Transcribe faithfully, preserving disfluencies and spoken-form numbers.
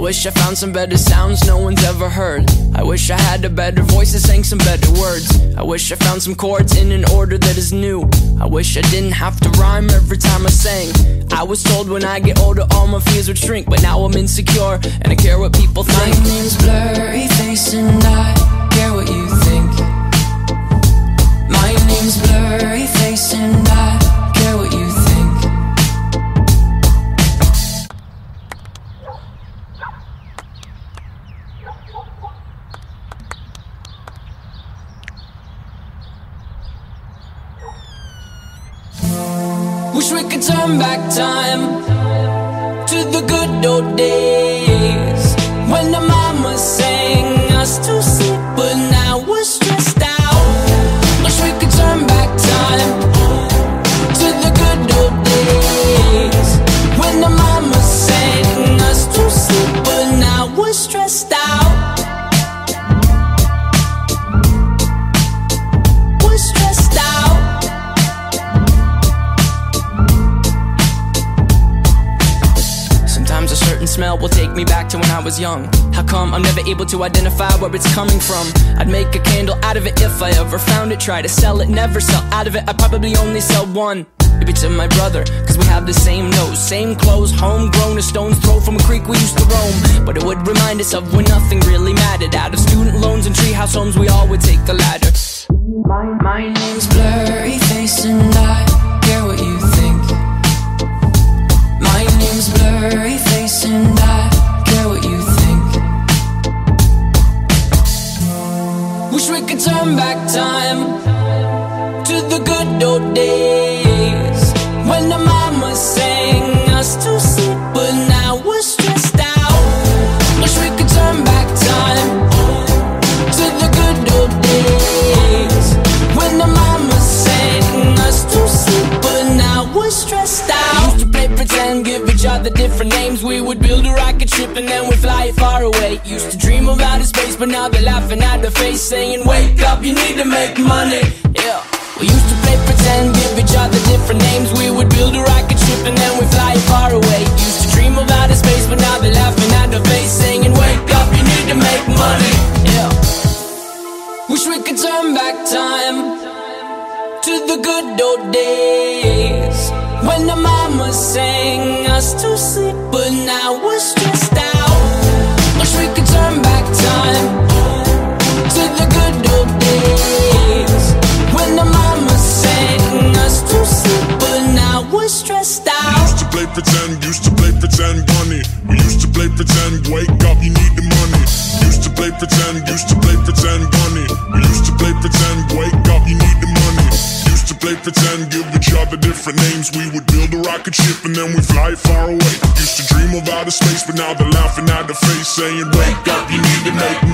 wish I found some better sounds no one's ever heard. I wish I had a better voice that sang some better words. I wish I found some chords in an order that is new. I wish I didn't have to rhyme every time I sang. I was told when I get older all my fears would shrink, but now I'm insecure and I care what people think. My name's Blurryface and I care what you think. My name's Blurryface and I care what you think. Wish we could turn back time to the good old days when the mama sang us to sleep, but now we're stressed out. Wish we could turn back time to the good old days when the mama sang us to sleep, but now we're stressed out. We're stressed out. Sometimes a certain smell will take me back to when I was young. How come I'm never able to identify where it's coming from? I'd make a candle out of it if I ever found it. Try to sell it, never sell out of it. I'd probably only sell one. Maybe to my brother, cause we have the same nose, same clothes, homegrown, a stone's throw from a creek we used to roam. But it would remind us of when nothing really mattered. Out of student loans and treehouse homes, we all would take the ladder. My, my name's Blurryface and I care what you think. My name's Blurryface and I care what you think. Wish we could turn back time to the good old days when the mama sang us to sleep, but now we're stressed out. Wish we could turn back time to the good old days when the mama sang us to sleep, but now we're stressed out. Used to play pretend, give each other different names. We would build a rocket ship and then we'd fly it far away. Used to dream of outer space, but now they're laughing at the face, saying wake up, you need to make money. Yeah. We used to play pretend, give each other different names. We would build a rocket ship and then we'd fly it far away. Used to dream of outer space, but now they're laughing at the face, saying wake up, you need to make money. Yeah. Wish we could turn back time to the good old days when the mama sang us to sleep, but now we're stressed out. Wish we could turn back time to the good old days when the mama sang us to sleep, but now we're stressed out. We used to play pretend, used to play pretend bunny. We used to play pretend, wake up, you need the money. Used to play pretend, used to play pretend bunny. We used to play pretend, wake up, you need the money. Used to play pretend, give each other different names. We would build a rocket ship and then we'd fly it far away. Used to dream of outer space, but now they're laughing at the face, saying wake up, you need to make